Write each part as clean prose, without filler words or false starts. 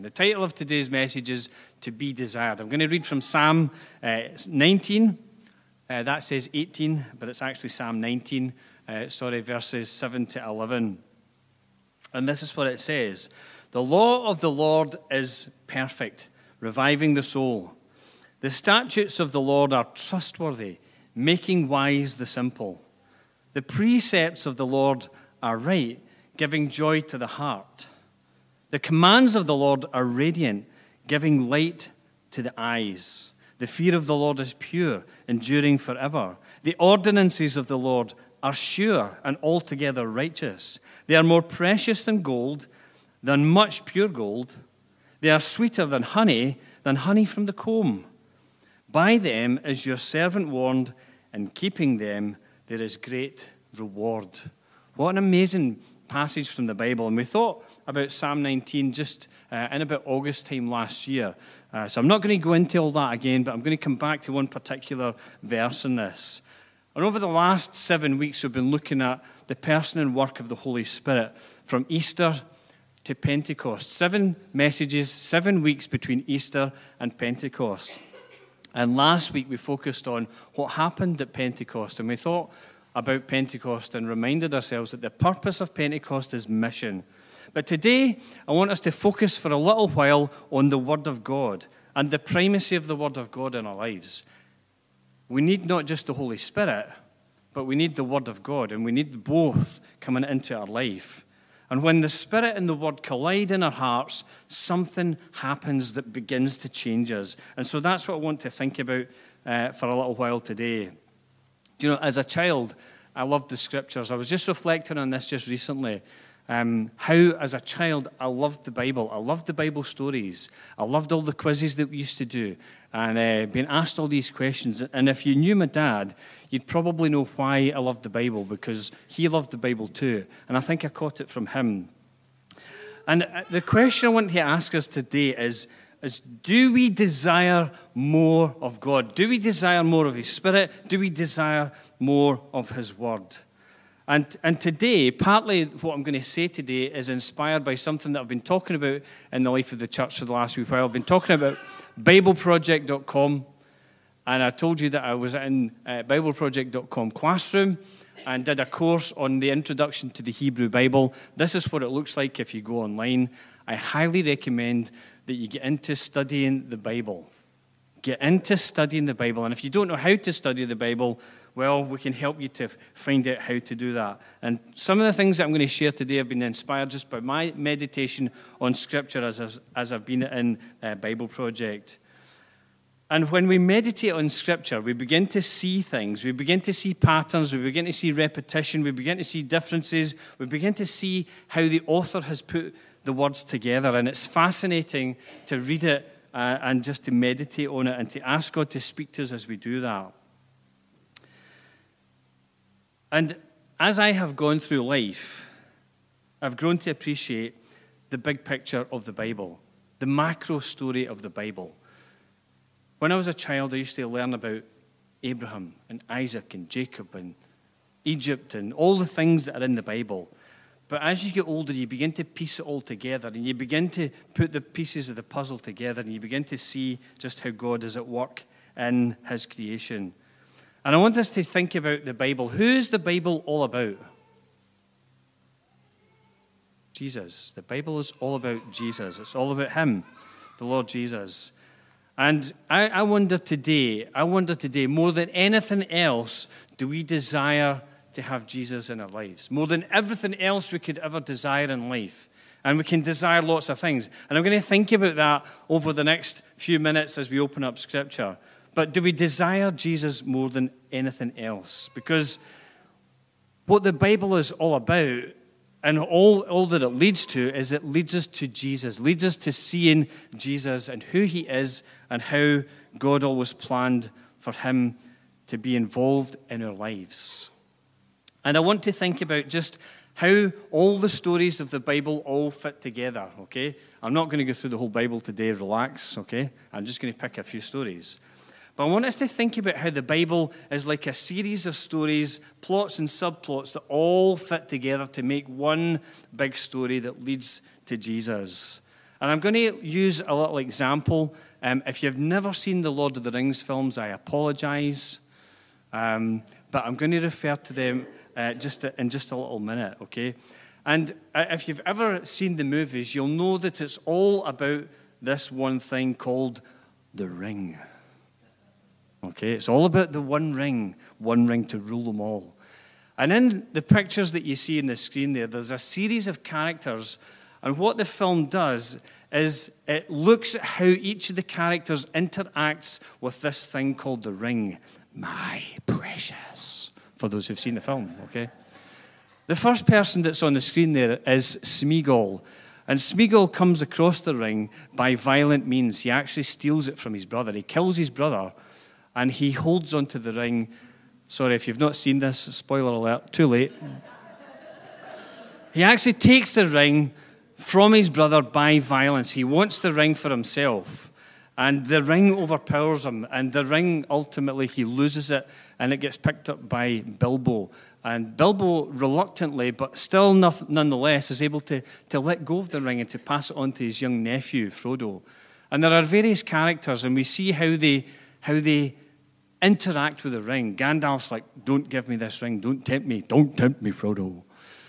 And the title of today's message is To Be Desired. I'm going to read from Psalm 19. That says 18, but it's actually Psalm 19, verses 7 to 11. And this is what it says. The law of the Lord is perfect, reviving the soul. The statutes of the Lord are trustworthy, making wise the simple. The precepts of the Lord are right, giving joy to the heart. The commands of the Lord are radiant, giving light to the eyes. The fear of the Lord is pure, enduring forever. The ordinances of the Lord are sure and altogether righteous. They are more precious than gold, than much pure gold. They are sweeter than honey from the comb. By them is your servant warned, and keeping them there is great reward. What an amazing passage from the Bible. And we thought about Psalm 19 just in about August time last year. So I'm not going to go into all that again, but I'm going to come back to one particular verse in this. And over the last 7 weeks, we've been looking at the person and work of the Holy Spirit from Easter to Pentecost. 7 messages, 7 weeks between Easter and Pentecost. And last week we focused on what happened at Pentecost, and we thought about Pentecost and reminded ourselves that the purpose of Pentecost is mission. But today I want us to focus for a little while on the Word of God and the primacy of the Word of God in our lives. We need not just the Holy Spirit, but we need the Word of God, and we need both coming into our life. And when the Spirit and the Word collide in our hearts, something happens that begins to change us. And so that's what I want to think about for a little while today. Do you know, as a child, I loved the Scriptures. I was just reflecting on this just recently. How, as a child, I loved the Bible. I loved the Bible stories. I loved all the quizzes that we used to do and being asked all these questions. And if you knew my dad, you'd probably know why I loved the Bible, because he loved the Bible too. And I think I caught it from him. And the question I want to ask us today is do we desire more of God? Do we desire more of His Spirit? Do we desire more of His Word? And today, partly what I'm going to say today is inspired by something that I've been talking about in the life of the church for the last week while. I've been talking about BibleProject.com, and I told you that I was in BibleProject.com classroom and did a course on the introduction to the Hebrew Bible. This is what it looks like if you go online. I highly recommend that you get into studying the Bible. Get into studying the Bible. And if you don't know how to study the Bible, well, we can help you to find out how to do that. And some of the things that I'm going to share today have been inspired just by my meditation on Scripture as I've been in Bible Project. And when we meditate on Scripture, we begin to see things. We begin to see patterns. We begin to see repetition. We begin to see differences. We begin to see how the author has put the words together. And it's fascinating to read it and just to meditate on it and to ask God to speak to us as we do that. And as I have gone through life, I've grown to appreciate the big picture of the Bible, the macro story of the Bible. When I was a child, I used to learn about Abraham and Isaac and Jacob and Egypt and all the things that are in the Bible. But as you get older, you begin to piece it all together, and you begin to put the pieces of the puzzle together, and you begin to see just how God is at work in His creation. And I want us to think about the Bible. Who is the Bible all about? Jesus. The Bible is all about Jesus. It's all about Him, the Lord Jesus. And I wonder today, more than anything else, do we desire to have Jesus in our lives? More than everything else we could ever desire in life. And we can desire lots of things. And I'm going to think about that over the next few minutes as we open up Scripture. But do we desire Jesus more than anything else? Because what the Bible is all about, and all that it leads to, is it leads us to Jesus, leads us to seeing Jesus and who He is and how God always planned for Him to be involved in our lives. And I want to think about just how all the stories of the Bible all fit together, okay? I'm not going to go through the whole Bible today, relax, okay? I'm just going to pick a few stories. But I want us to think about how the Bible is like a series of stories, plots and subplots that all fit together to make one big story that leads to Jesus. And I'm going to use a little example. If you've never seen the Lord of the Rings films, I apologize. But I'm going to refer to them in just a little minute, okay? And if you've ever seen the movies, you'll know that it's all about this one thing called the ring. Okay, it's all about the one ring to rule them all. And in the pictures that you see on the screen there's a series of characters. And what the film does is it looks at how each of the characters interacts with this thing called the ring. My precious. For those who've seen the film, okay? The first person that's on the screen there is Smeagol. And Smeagol comes across the ring by violent means. He actually steals it from his brother. He kills his brother, and he holds onto the ring. Sorry, if you've not seen this, spoiler alert, too late. He actually takes the ring from his brother by violence. He wants the ring for himself. And the ring overpowers him. And the ring, ultimately, he loses it, and it gets picked up by Bilbo. And Bilbo, reluctantly, but still nonetheless, is able to let go of the ring and to pass it on to his young nephew, Frodo. And there are various characters, and we see how they interact with the ring. Gandalf's like, don't give me this ring, don't tempt me, Frodo.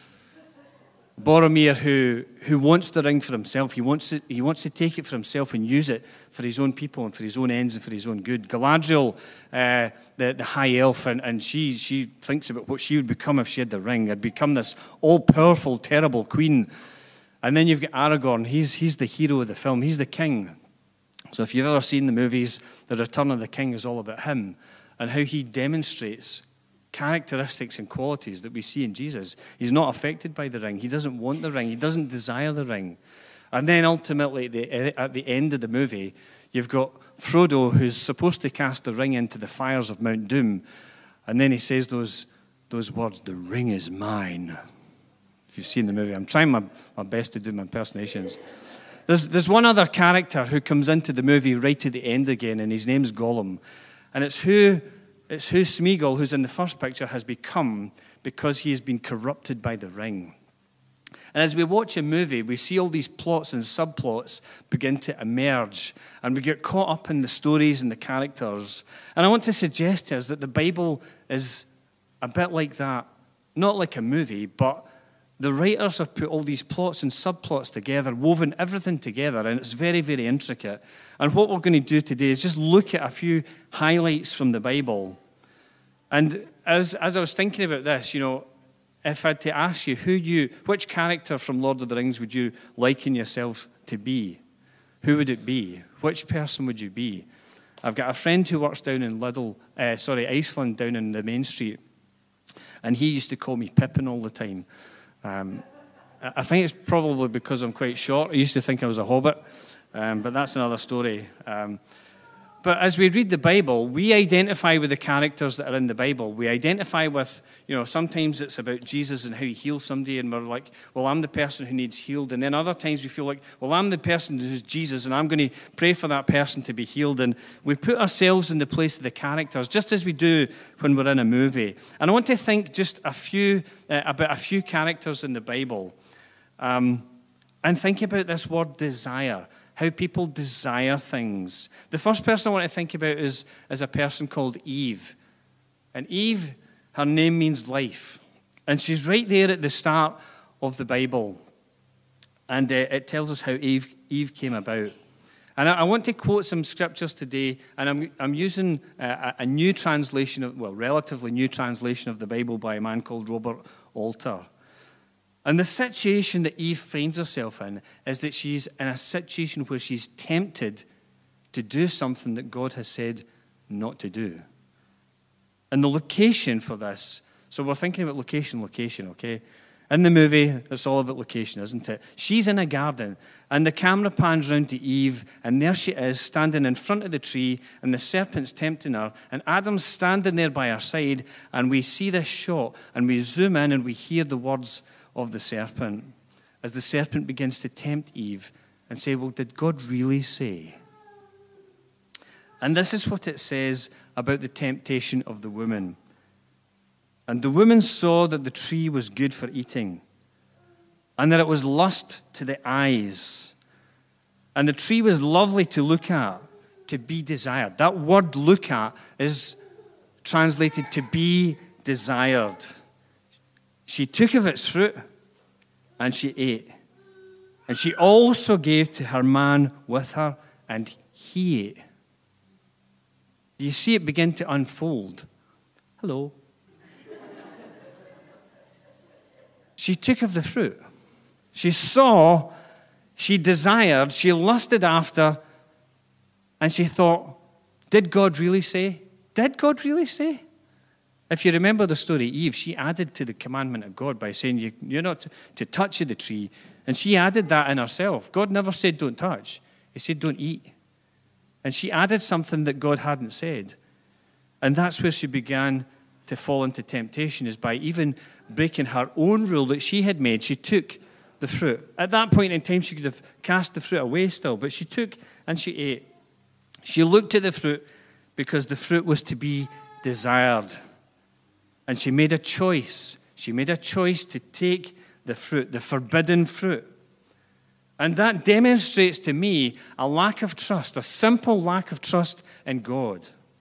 Boromir, who wants the ring for himself, he wants to take it for himself and use it for his own people and for his own ends and for his own good. Galadriel, the high elf, and she thinks about what she would become if she had the ring. I'd become this all-powerful, terrible queen. And then you've got Aragorn. He's the hero of the film. He's the king. So if you've ever seen the movies, The Return of the King is all about him and how he demonstrates characteristics and qualities that we see in Jesus. He's not affected by the ring. He doesn't want the ring. He doesn't desire the ring. And then ultimately, at the end of the movie, you've got Frodo, who's supposed to cast the ring into the fires of Mount Doom. And then he says those words, "The ring is mine." If you've seen the movie, I'm trying my best to do my impersonations. There's one other character who comes into the movie right at the end again, and his name's Gollum. And it's who Smeagol, who's in the first picture, has become because he has been corrupted by the ring. And as we watch a movie, we see all these plots and subplots begin to emerge, and we get caught up in the stories and the characters. And I want to suggest to us that the Bible is a bit like that. Not like a movie, but the writers have put all these plots and subplots together, woven everything together, and it's very, very intricate. And what we're going to do today is just look at a few highlights from the Bible. And as I was thinking about this, if I had to ask you which character from Lord of the Rings would you liken yourself to be? Who would it be? Which person would you be? I've got a friend who works down in Iceland, down in the main street, and he used to call me Pippin all the time. I think it's probably because I'm quite short. I used to think I was a hobbit, but that's another story. But as we read the Bible, we identify with the characters that are in the Bible. We identify with, sometimes it's about Jesus and how he heals somebody, and we're like, well, I'm the person who needs healed. And then other times we feel like, well, I'm the person who's Jesus, and I'm going to pray for that person to be healed. And we put ourselves in the place of the characters, just as we do when we're in a movie. And I want to think just about a few characters in the Bible, and think about this word desire. How people desire things. The first person I want to think about is a person called Eve. And Eve, her name means life. And she's right there at the start of the Bible. And it tells us how Eve came about. And I want to quote some scriptures today, and I'm using a new translation, relatively new translation of the Bible by a man called Robert Alter. And the situation that Eve finds herself in is that she's in a situation where she's tempted to do something that God has said not to do. And the location for this, so we're thinking about location, okay? In the movie, it's all about location, isn't it? She's in a garden, and the camera pans round to Eve, and there she is, standing in front of the tree, and the serpent's tempting her, and Adam's standing there by her side, and we see this shot, and we zoom in, and we hear the words of the serpent, as the serpent begins to tempt Eve and say, well, did God really say? And this is what it says about the temptation of the woman. And the woman saw that the tree was good for eating, and that it was lust to the eyes, And the tree was lovely to look at, to be desired. That word look at is translated to be desired. She took of its fruit and she ate. And she also gave to her man with her, and he ate. Do you see it begin to unfold? Hello. She took of the fruit. She saw, she desired, she lusted after, and she thought, did God really say? Did God really say? If you remember the story of Eve, she added to the commandment of God by saying you're not to touch of the tree. And she added that in herself. God never said don't touch. He said don't eat. And she added something that God hadn't said. And that's where she began to fall into temptation, is by even breaking her own rule that she had made. She took the fruit. At that point in time, she could have cast the fruit away still, but she took and she ate. She looked at the fruit because the fruit was to be desired. And she made a choice. She made a choice to take the fruit, the forbidden fruit. And that demonstrates to me a lack of trust, a simple lack of trust in God.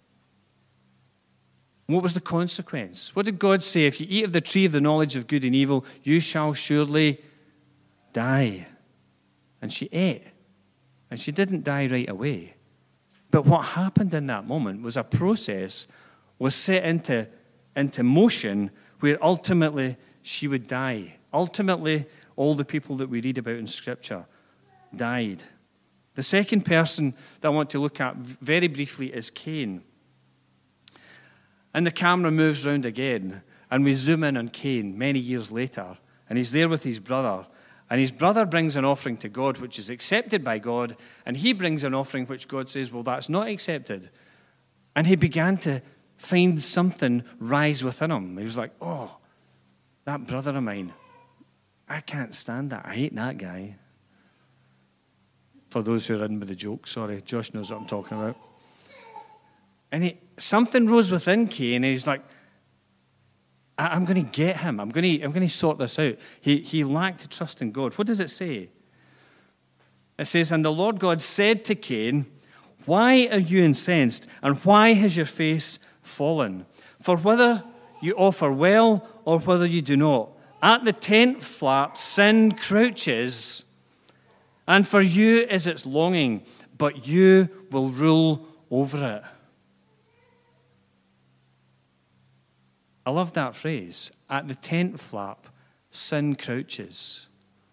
What was the consequence? What did God say? If you eat of the tree of the knowledge of good and evil, you shall surely die. And she ate. And she didn't die right away. But what happened in that moment was a process was set into motion where ultimately she would die. Ultimately, all the people that we read about in Scripture died. The second person that I want to look at very briefly is Cain. And the camera moves round again, and we zoom in on Cain many years later, and he's there with his brother. And his brother brings an offering to God, which is accepted by God, and he brings an offering which God says, well, that's not accepted. And he began to find something rise within him. He was like, oh, that brother of mine, I can't stand that. I hate that guy. For those who are in with the joke, sorry, Josh knows what I'm talking about. And something rose within Cain, and he's like, I'm going to get him. I'm going to sort this out. He lacked trust in God. What does it say? It says, and the Lord God said to Cain, why are you incensed, and why has your face fallen? For whether you offer well or whether you do not, at the tent flap sin crouches, and for you is its longing, but you will rule over it. I love that phrase. At the tent flap, sin crouches.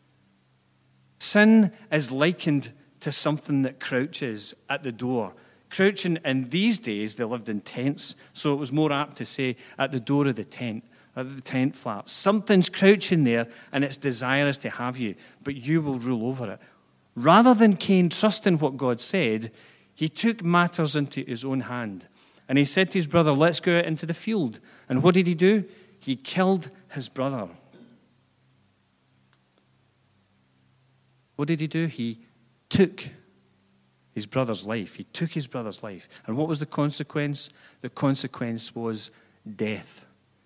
Sin is likened to something that crouches at the door. Crouching in these days, they lived in tents, so it was more apt to say at the door of the tent, at the tent flap. Something's crouching there, and its desire is to have you, but you will rule over it. Rather than Cain trusting what God said, he took matters into his own hand. And he said to his brother, let's go out into the field. And what did he do? He killed his brother. What did he do? He took his brother's life. He took his brother's life. And what was the consequence? The consequence was death.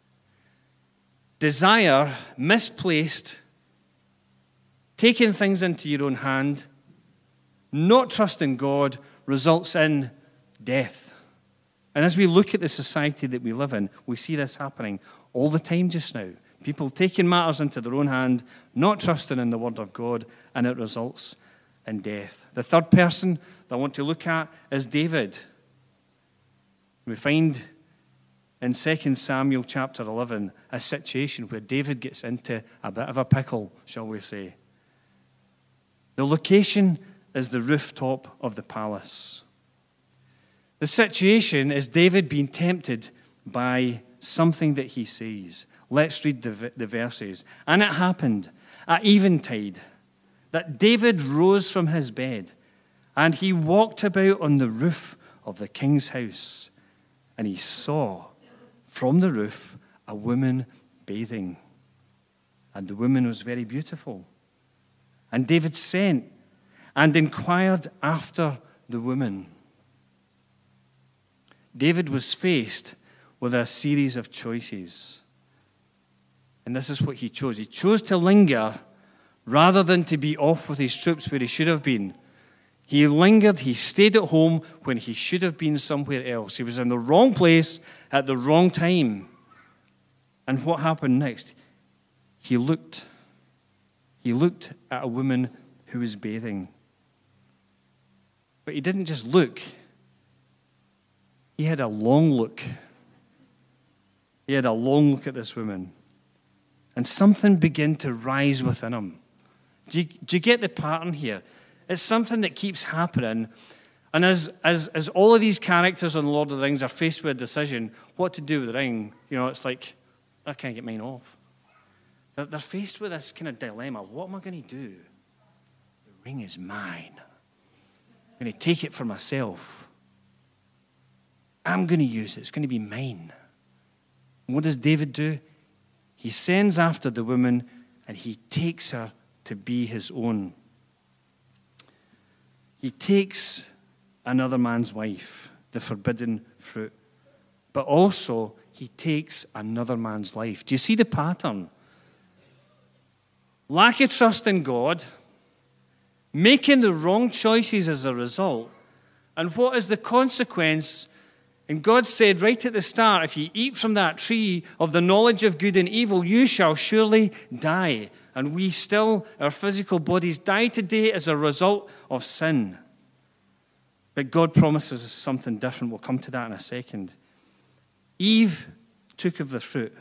Desire, misplaced, taking things into your own hand, not trusting God, results in death. And as we look at the society that we live in, we see this happening all the time just now. People taking matters into their own hand, not trusting in the Word of God, and it results in death. The third person that I want to look at is David. We find in 2 Samuel chapter 11 a situation where David gets into a bit of a pickle, shall we say. The location is the rooftop of the palace. The situation is David being tempted by something that he sees. Let's read the verses. And it happened at eventide that David rose from his bed, and he walked about on the roof of the king's house, and he saw from the roof a woman bathing. And the woman was very beautiful. And David sent and inquired after the woman. David was faced with a series of choices. And this is what he chose. He chose to linger rather than to be off with his troops where he should have been. He lingered, he stayed at home when he should have been somewhere else. He was in the wrong place at the wrong time. And what happened next? He looked. He looked at a woman who was bathing. But he didn't just look. He had a long look. He had a long look at this woman. And something began to rise within him. Do you get the pattern here? It's something that keeps happening. And as all of these characters on Lord of the Rings are faced with a decision, what to do with the ring, it's like, I can't get mine off. They're faced with this kind of dilemma. What am I going to do? The ring is mine. I'm going to take it for myself. I'm going to use it. It's going to be mine. And what does David do? He sends after the woman and he takes her to be his own. He takes another man's wife, the forbidden fruit, but also he takes another man's life. Do you see the pattern? Lack of trust in God, making the wrong choices as a result, and what is the consequence? And God said right at the start, if you eat from that tree of the knowledge of good and evil, you shall surely die. And we still, our physical bodies die today as a result of sin. But God promises us something different. We'll come to that in a second. Eve took of the fruit.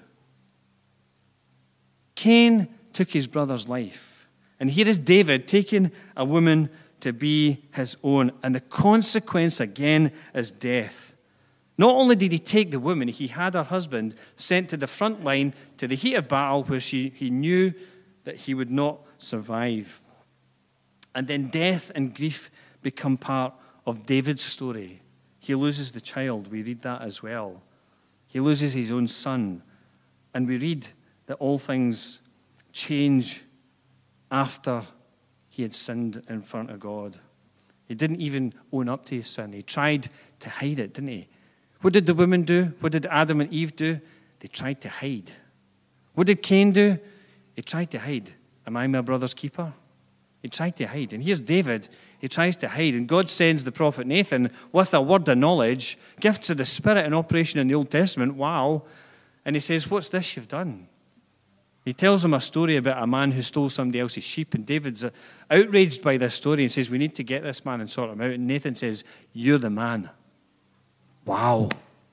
Cain took his brother's life. And here is David taking a woman to be his own. And the consequence again is death. Not only did he take the woman, he had her husband sent to the front line to the heat of battle where he knew that he would not survive. And then death and grief become part of David's story. He loses the child. We read that as well. He loses his own son. And we read that all things change after he had sinned in front of God. He didn't even own up to his sin. He tried to hide it, didn't he? What did the women do? What did Adam and Eve do? They tried to hide. What did Cain do? He tried to hide. Am I my brother's keeper? He tried to hide. And here's David. He tries to hide. And God sends the prophet Nathan with a word of knowledge, gifts of the Spirit in operation in the Old Testament. Wow. And he says, what's this you've done? He tells him a story about a man who stole somebody else's sheep. And David's outraged by this story and says, we need to get this man and sort him out. And Nathan says, you're the man. Wow.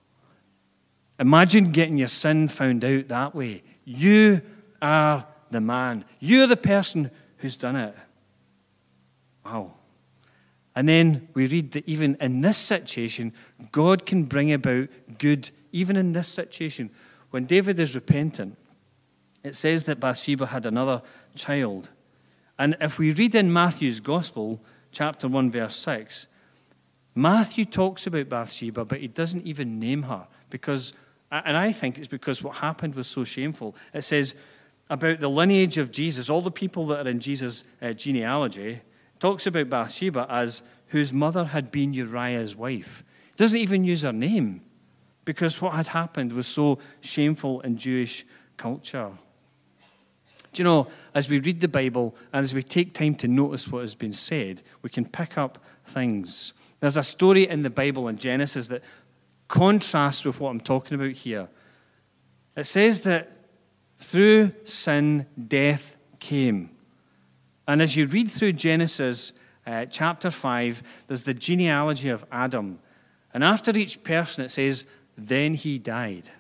Imagine getting your sin found out that way. You are the man. You're the person who's done it. Wow. And then we read that even in this situation, God can bring about good, even in this situation. When David is repentant, it says that Bathsheba had another child. And if we read in Matthew's Gospel, chapter 1, verse 6, Matthew talks about Bathsheba, but he doesn't even name her. And I think it's because what happened was so shameful. It says about the lineage of Jesus, all the people that are in Jesus' genealogy, talks about Bathsheba as whose mother had been Uriah's wife. It doesn't even use her name because what had happened was so shameful in Jewish culture. Do you know, as we read the Bible and as we take time to notice what has been said, we can pick up things. There's a story in the Bible in Genesis that contrasts with what I'm talking about here. It says that through sin, death came. And as you read through Genesis chapter 5, there's the genealogy of Adam. And after each person, it says, then he died.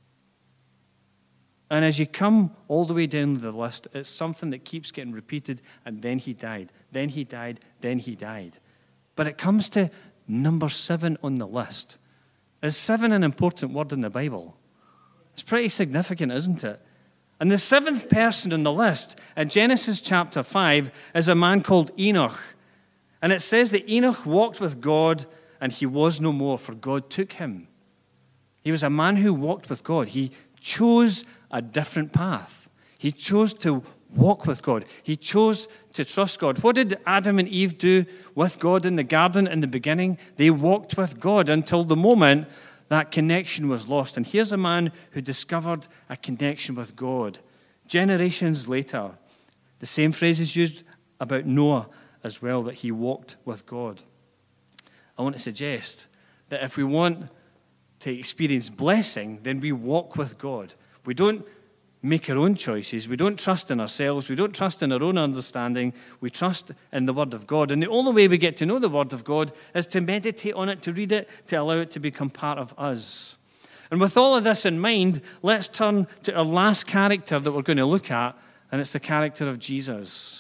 And as you come all the way down the list, it's something that keeps getting repeated, and then he died, then he died, then he died. But it comes to number 7 on the list. Is 7 an important word in the Bible? It's pretty significant, isn't it? And the 7th person on the list in Genesis chapter 5 is a man called Enoch. And it says that Enoch walked with God and he was no more, for God took him. He was a man who walked with God. He chose a different path. He chose to walk with God. He chose to trust God. What did Adam and Eve do with God in the garden in the beginning? They walked with God until the moment that connection was lost. And here's a man who discovered a connection with God. Generations later, the same phrase is used about Noah as well, that he walked with God. I want to suggest that if we want to experience blessing, then we walk with God. We don't make our own choices. We don't trust in ourselves. We don't trust in our own understanding. We trust in the Word of God. And the only way we get to know the Word of God is to meditate on it, to read it, to allow it to become part of us. And with all of this in mind, let's turn to our last character that we're going to look at, and it's the character of Jesus.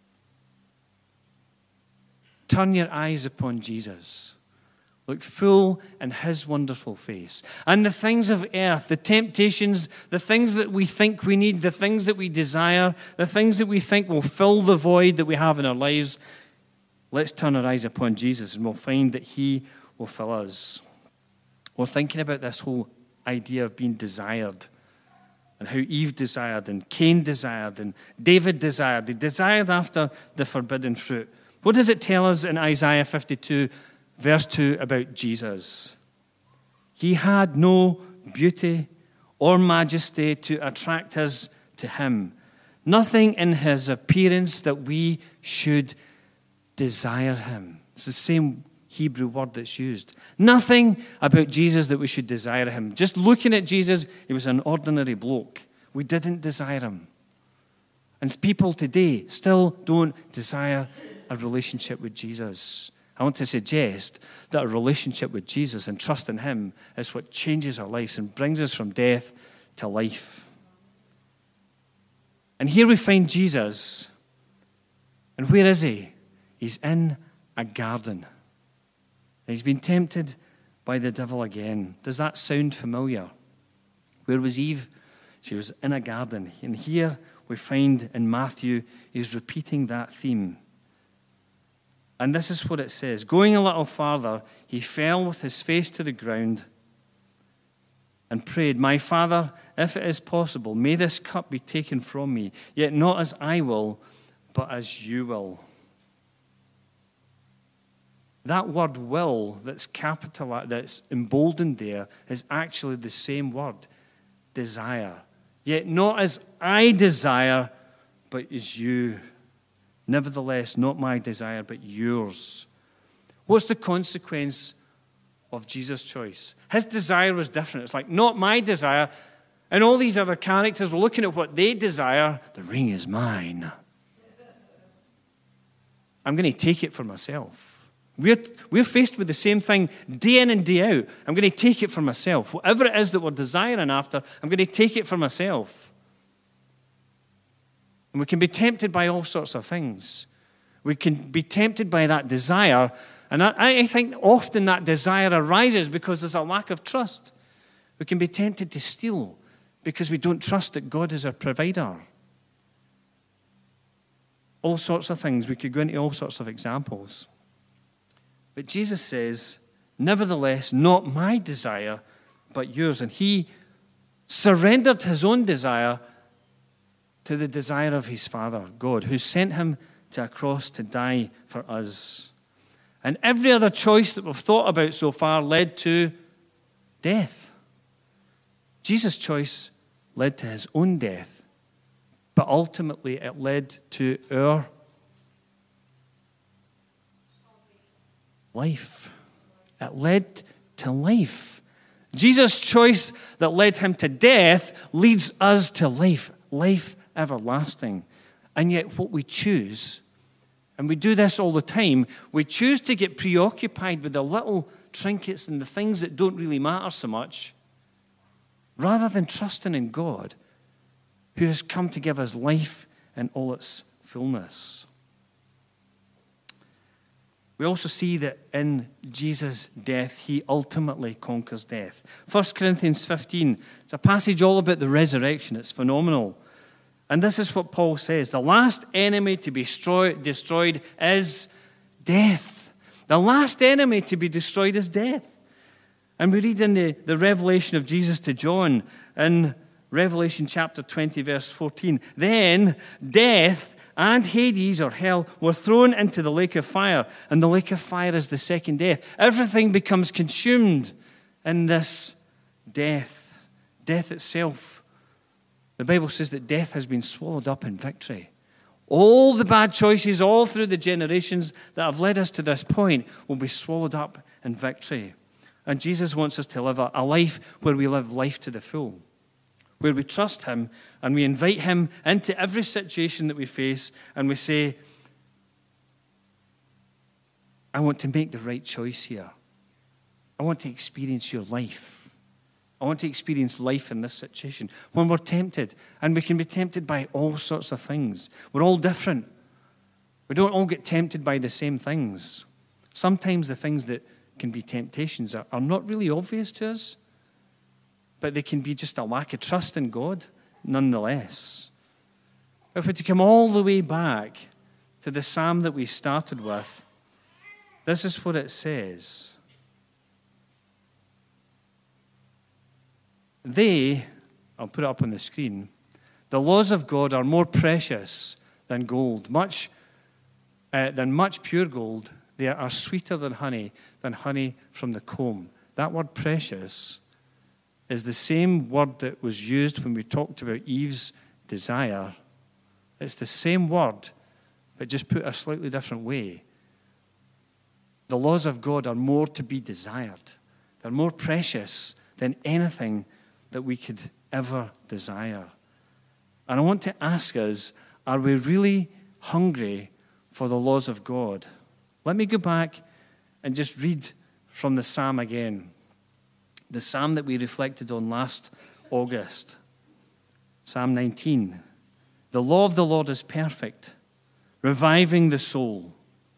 Turn your eyes upon Jesus. Look full in his wonderful face. And the things of earth, the temptations, the things that we think we need, the things that we desire, the things that we think will fill the void that we have in our lives, let's turn our eyes upon Jesus and we'll find that he will fill us. We're thinking about this whole idea of being desired and how Eve desired and Cain desired and David desired. They desired after the forbidden fruit. What does it tell us in Isaiah 52, verse 2 about Jesus? He had no beauty or majesty to attract us to him. Nothing in his appearance that we should desire him. It's the same Hebrew word that's used. Nothing about Jesus that we should desire him. Just looking at Jesus, he was an ordinary bloke. We didn't desire him. And people today still don't desire a relationship with Jesus. I want to suggest that a relationship with Jesus and trust in him is what changes our lives and brings us from death to life. And here we find Jesus. And where is he? He's in a garden. He's been tempted by the devil again. Does that sound familiar? Where was Eve? She was in a garden. And here we find in Matthew, he's repeating that theme. And this is what it says. Going a little farther, he fell with his face to the ground and prayed, "My Father, if it is possible, may this cup be taken from me, yet not as I will, but as you will." That word will that's capitalized, that's emboldened there, is actually the same word, desire. Yet not as I desire, but as you. Nevertheless, not my desire, but yours. What's the consequence of Jesus' choice? His desire was different. It's like, not my desire. And all these other characters were looking at what they desire. The ring is mine. I'm going to take it for myself. We're faced with the same thing day in and day out. I'm going to take it for myself. Whatever it is that we're desiring after, I'm going to take it for myself. And we can be tempted by all sorts of things. We can be tempted by that desire. And I think often that desire arises because there's a lack of trust. We can be tempted to steal because we don't trust that God is our provider. All sorts of things. We could go into all sorts of examples. But Jesus says, nevertheless, not my desire, but yours. And he surrendered his own desire to the desire of his Father, God, who sent him to a cross to die for us. And every other choice that we've thought about so far led to death. Jesus' choice led to his own death, but ultimately it led to our life. It led to life. Jesus' choice that led him to death leads us to life, life everlasting. And yet what we choose, and we do this all the time, we choose to get preoccupied with the little trinkets and the things that don't really matter so much, rather than trusting in God, who has come to give us life in all its fullness. We also see that in Jesus' death, he ultimately conquers death. 1 Corinthians 15, it's a passage all about the resurrection. It's phenomenal. And this is what Paul says. The last enemy to be destroyed is death. The last enemy to be destroyed is death. And we read in the revelation of Jesus to John in Revelation chapter 20, verse 14. Then death and Hades, or hell, were thrown into the lake of fire. And the lake of fire is the second death. Everything becomes consumed in this death. Death itself. The Bible says that death has been swallowed up in victory. All the bad choices all through the generations that have led us to this point will be swallowed up in victory. And Jesus wants us to live a life where we live life to the full, where we trust him and we invite him into every situation that we face and we say, I want to make the right choice here. I want to experience your life. I want to experience life in this situation. When we're tempted, and we can be tempted by all sorts of things. We're all different. We don't all get tempted by the same things. Sometimes the things that can be temptations are not really obvious to us, but they can be just a lack of trust in God nonetheless. If we're to come all the way back to the psalm that we started with, this is what it says. I'll put it up on the screen, the laws of God are more precious than gold, much pure gold. They are sweeter than honey from the comb. That word precious is the same word that was used when we talked about Eve's desire. It's the same word, but just put a slightly different way. The laws of God are more to be desired. They're more precious than anything that we could ever desire. And I want to ask us, are we really hungry for the laws of God? Let me go back and just read from the psalm again. The psalm that we reflected on last August. Psalm 19. The law of the Lord is perfect, reviving the soul.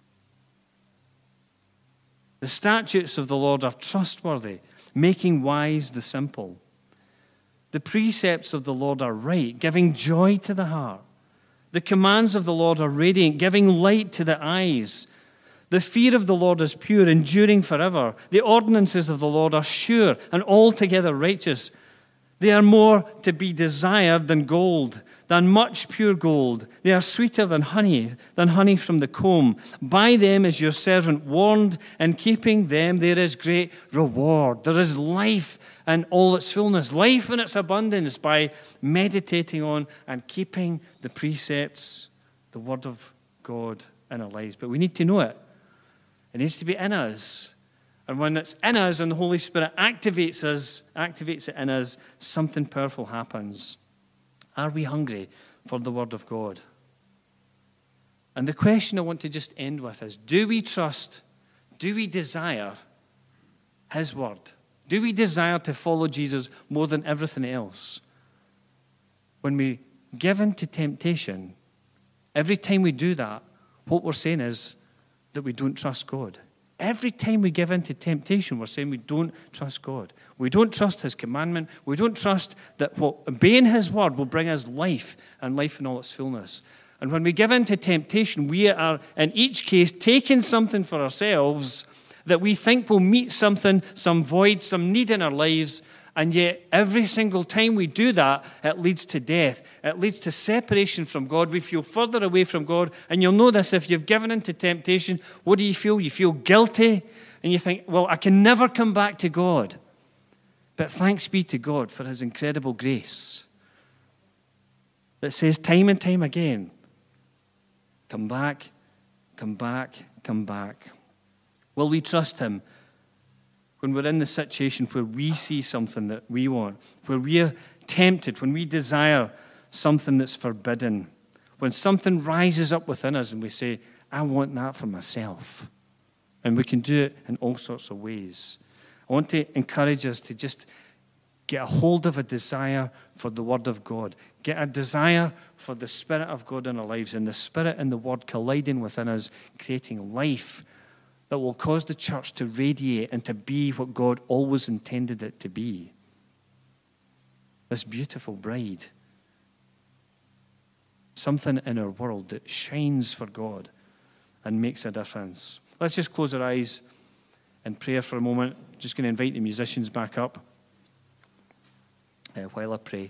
The statutes of the Lord are trustworthy, making wise the simple. The precepts of the Lord are right, giving joy to the heart. The commands of the Lord are radiant, giving light to the eyes. The fear of the Lord is pure, enduring forever. The ordinances of the Lord are sure and altogether righteous. They are more to be desired than gold, than much pure gold. They are sweeter than honey from the comb. By them is your servant warned, and keeping them there is great reward. There is life in all its fullness, life in its abundance by meditating on and keeping the precepts, the word of God in our lives. But we need to know it. It needs to be in us. And when it's in us and the Holy Spirit activates it in us, something powerful happens. Are we hungry for the Word of God? And the question I want to just end with is, do we trust, do we desire His Word? Do we desire to follow Jesus more than everything else? When we give in to temptation, every time we do that, what we're saying is that we don't trust God. Every time we give in to temptation, we're saying we don't trust God. We don't trust His commandment. We don't trust that obeying His word will bring us life and life in all its fullness. And when we give in to temptation, we are, in each case, taking something for ourselves that we think will meet something, some void, some need in our lives, and yet every single time we do that, it leads to death. It leads to separation from God. We feel further away from God, and you'll know this if you've given in to temptation. What do you feel? You feel guilty, and you think, well, I can never come back to God. But thanks be to God for His incredible grace that says time and time again, come back, come back, come back. Will we trust Him when we're in the situation where we see something that we want, where we're tempted, when we desire something that's forbidden, when something rises up within us and we say, I want that for myself? And we can do it in all sorts of ways. I want to encourage us to just get a hold of a desire for the Word of God. Get a desire for the Spirit of God in our lives, and the Spirit and the Word colliding within us, creating life that will cause the church to radiate and to be what God always intended it to be. This beautiful bride. Something in our world that shines for God and makes a difference. Let's just close our eyes in prayer for a moment. Just going to invite the musicians back up while I pray.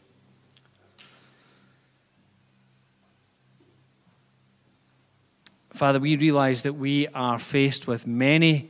Father, we realize that we are faced with many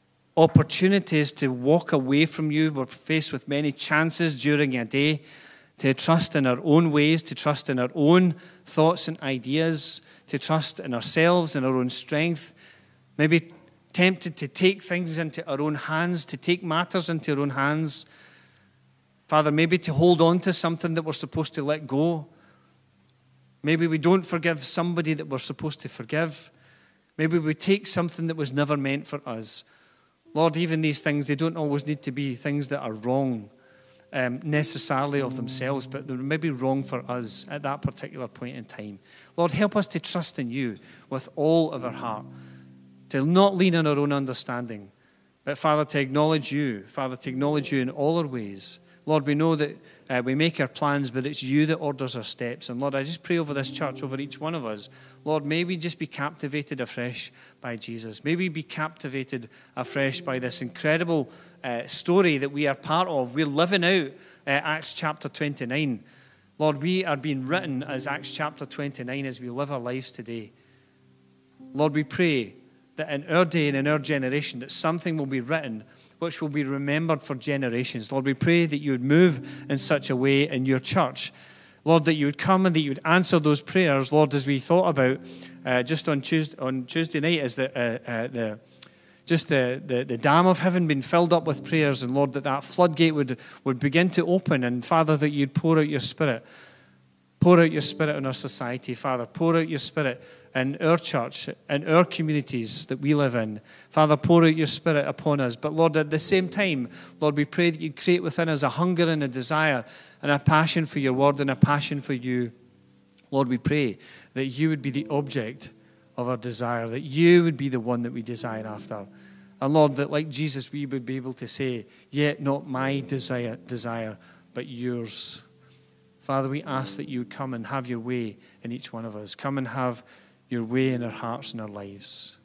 opportunities to walk away from you. We're faced with many chances during a day to trust in our own ways, to trust in our own thoughts and ideas, to trust in ourselves and our own strength, maybe tempted to take things into our own hands, to take matters into our own hands. Father, maybe to hold on to something that we're supposed to let go. Maybe we don't forgive somebody that we're supposed to forgive. Maybe we take something that was never meant for us. Lord, even these things, they don't always need to be things that are wrong necessarily of themselves, but they may be wrong for us at that particular point in time. Lord, help us to trust in you with all of our heart, to not lean on our own understanding, but, Father, to acknowledge you, Father, to acknowledge you in all our ways. Lord, we know that we make our plans, but it's you that orders our steps. And Lord, I just pray over this church, over each one of us. Lord, may we just be captivated afresh by Jesus. May we be captivated afresh by this incredible story that we are part of. We're living out Acts chapter 29. Lord, we are being written as Acts chapter 29 as we live our lives today. Lord, we pray that in our day and in our generation that something will be written which will be remembered for generations. Lord, we pray that you would move in such a way in your church. Lord, that you would come and that you would answer those prayers. Lord, as we thought about just on Tuesday night, as the dam of heaven being filled up with prayers, and Lord, that floodgate would begin to open, and Father, that you'd pour out your Spirit. Pour out your Spirit in our society, Father. Pour out your Spirit in our church, in our communities that we live in. Father, pour out your Spirit upon us. But Lord, at the same time, Lord, we pray that you'd create within us a hunger and a desire and a passion for your word and a passion for you. Lord, we pray that you would be the object of our desire, that you would be the one that we desire after. And Lord, that like Jesus, we would be able to say, yet not my desire, but yours. Father, we ask that you would come and have your way in each one of us. Come and have your way in our hearts and our lives.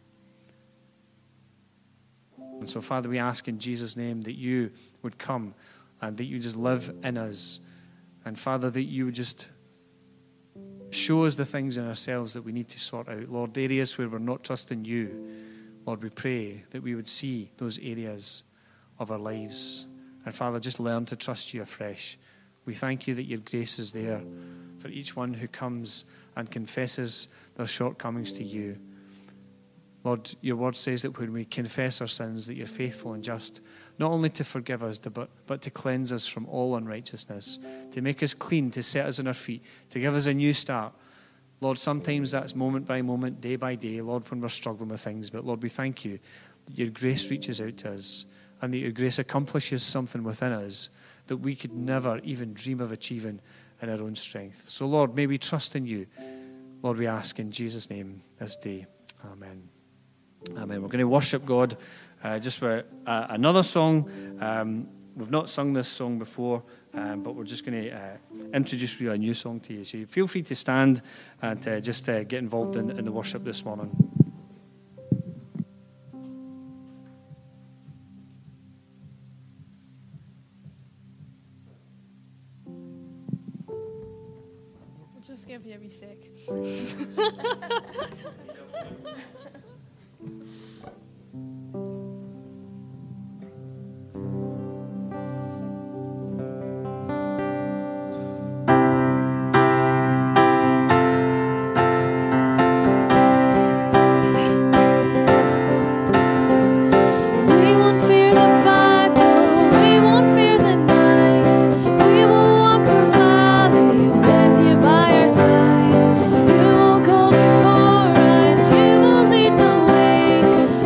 And so, Father, we ask in Jesus' name that you would come and that you just live in us. And, Father, that you would just show us the things in ourselves that we need to sort out. Lord, areas where we're not trusting you, Lord, we pray that we would see those areas of our lives. And, Father, just learn to trust you afresh. We thank you that your grace is there for each one who comes and confesses their shortcomings to you. Lord, your word says that when we confess our sins, that you're faithful and just, not only to forgive us, but to cleanse us from all unrighteousness, to make us clean, to set us on our feet, to give us a new start. Lord, sometimes that's moment by moment, day by day, Lord, when we're struggling with things. But Lord, we thank you that your grace reaches out to us and that your grace accomplishes something within us that we could never even dream of achieving in our own strength. So, Lord, may we trust in you. Lord, we ask in Jesus' name this day. Amen. Amen. We're going to worship God just with another song. We've not sung this song before, but we're just going to introduce really a new song to you. So feel free to stand and just get involved in the worship this morning. Just give you a wee sec. You will go before us, you will lead the way.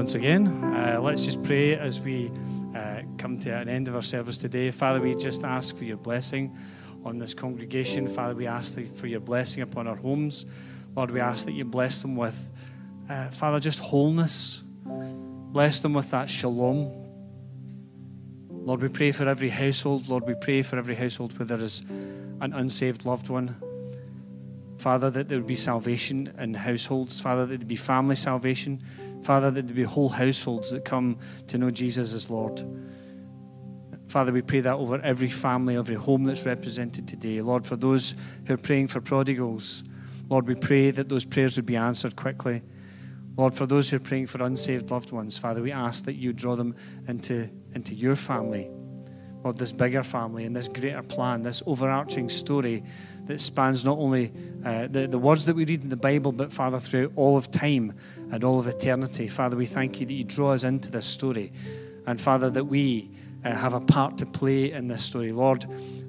once again. Let's just pray as we come to an end of our service today. Father, we just ask for your blessing on this congregation. Father, we ask for your blessing upon our homes. Lord, we ask that you bless them with, Father, just wholeness. Bless them with that shalom. Lord, we pray for every household. Lord, we pray for every household where there is an unsaved loved one. Father, that there would be salvation in households. Father, that there would be family salvation. Father, that there would be whole households that come to know Jesus as Lord. Father, we pray that over every family, every home that's represented today. Lord, for those who are praying for prodigals, Lord, we pray that those prayers would be answered quickly. Lord, for those who are praying for unsaved loved ones, Father, we ask that you draw them into your family. Lord, this bigger family and this greater plan, this overarching story that spans not only the words that we read in the Bible, but, Father, throughout all of time and all of eternity. Father, we thank you that you draw us into this story. And, Father, that we have a part to play in this story. Lord,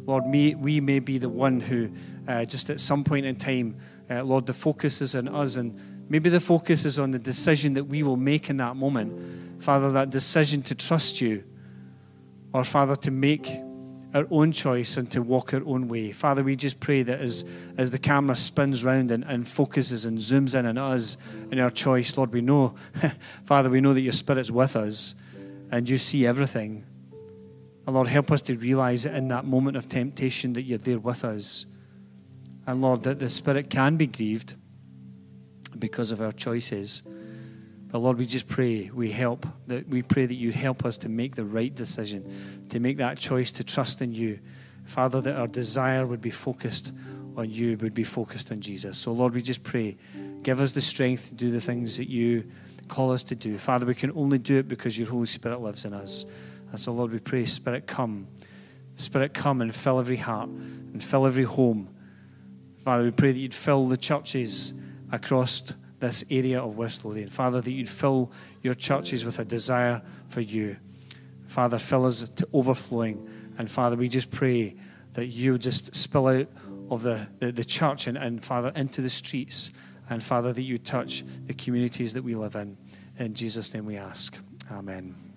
we may be the one who, just at some point in time, Lord, the focus is on us, and maybe the focus is on the decision that we will make in that moment. Father, that decision to trust you, or, Father, to make our own choice and to walk our own way. Father, we just pray that as the camera spins round and focuses and zooms in on us in our choice, Lord, we know, Father, we know that your Spirit's with us and you see everything. And Lord, help us to realize in that moment of temptation that you're there with us. And Lord, that the Spirit can be grieved because of our choices. But Lord, we just pray, we pray that you help us to make the right decision, to make that choice to trust in you. Father, that our desire would be focused on you, would be focused on Jesus. So Lord, we just pray, give us the strength to do the things that you call us to do. Father, we can only do it because your Holy Spirit lives in us. And so Lord, we pray, Spirit, come and fill every heart and fill every home. Father, we pray that you'd fill the churches across this area of West Lothian. Father, that you'd fill your churches with a desire for you. Father, fill us to overflowing. And Father, we just pray that you would just spill out of the church and Father, into the streets. And Father, that you touch the communities that we live in. In Jesus' name we ask. Amen.